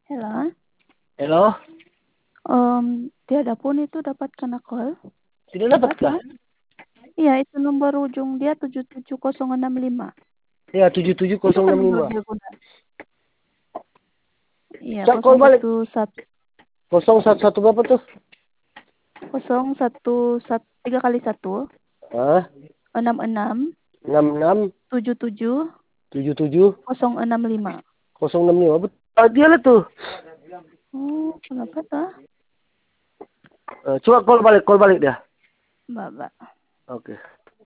Hela, Halo? tiada pun itu dapat kena call. Tidak Coba dapat kah? tuh. Iya, itu nomor ujung dia 77065. Ya, Itu kan nomor 77065. dia guna. Iya, Cak, call balik. 011 011 berapa tuh? 011 3 kali 1 Ah, 66 66 77 77 065. 065. Betul. Ah, dia lah tuh. Oh, kenapa tah? Coba call balik dia. Mbak. Oke.